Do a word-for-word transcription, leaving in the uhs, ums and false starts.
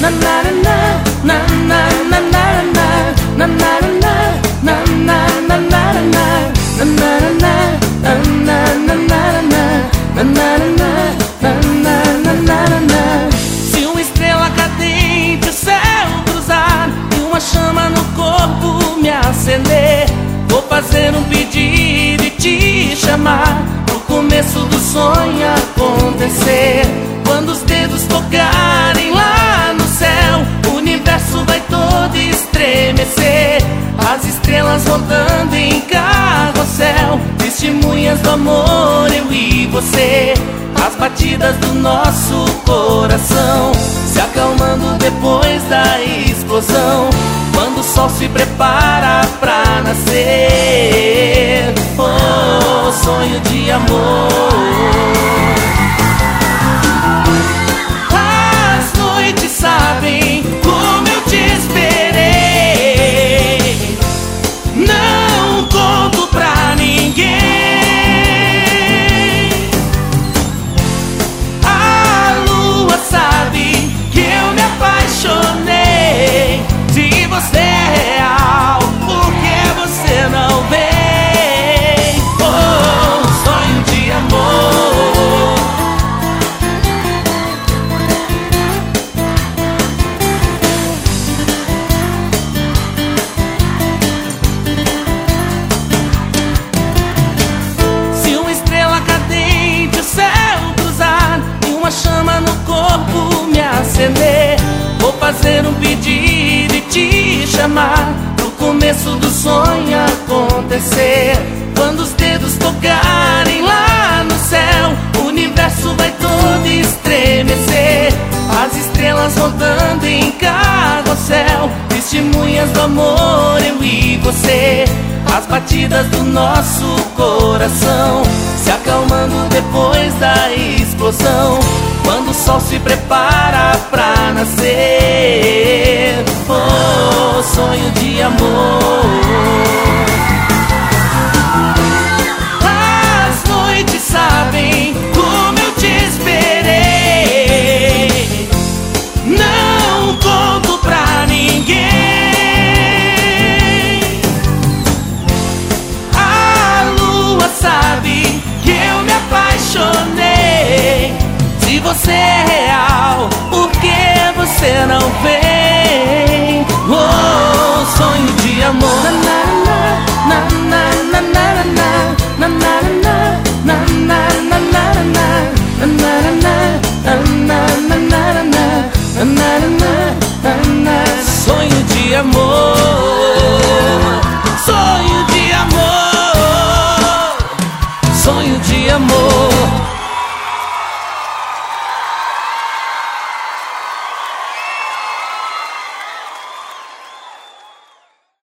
na na na na na na na na na na na na na na. Se uma estrela cadente o céu cruzar e uma chama no corpo me acender, vou fazer um pedido e te chamar pro começo do sonho acontecer. Quando os dedos tocarem lá no céu, o universo vai todo estremecer. As estrelas rodando em carrossel, testemunhas do amor, eu e você. As batidas do nosso coração se acalmando depois da explosão, quando o sol se prepara pra nascer. Oh, sonho de amor. As noites sabem como eu te esperei, não conto pra ninguém. A lua sabe que eu me apaixonei. Se você é real, por que você não vem? Oh, sonho de amor. Se uma estrela cadente o céu cruzar e uma chama no corpo me acender, vou fazer um pedido e te chamar pro começo do sonho acontecer. Quando os dedos tocarem lá no céu, o universo vai todo estremecer. As estrelas rodando em carrossel, testemunhas do amor, eu e você. As batidas do nosso coração se acalmando depois da explosão, quando o sol se prepara pra nascer. Oh, sonho de amor. As noites sabem como eu te esperei, não conto pra ninguém. A lua sabe que eu me apaixonei. Se você é real, por que você não vem? Oh, sonho de amor. Na na na na na na na na na na na. Sonho de amor, sonho de amor, sonho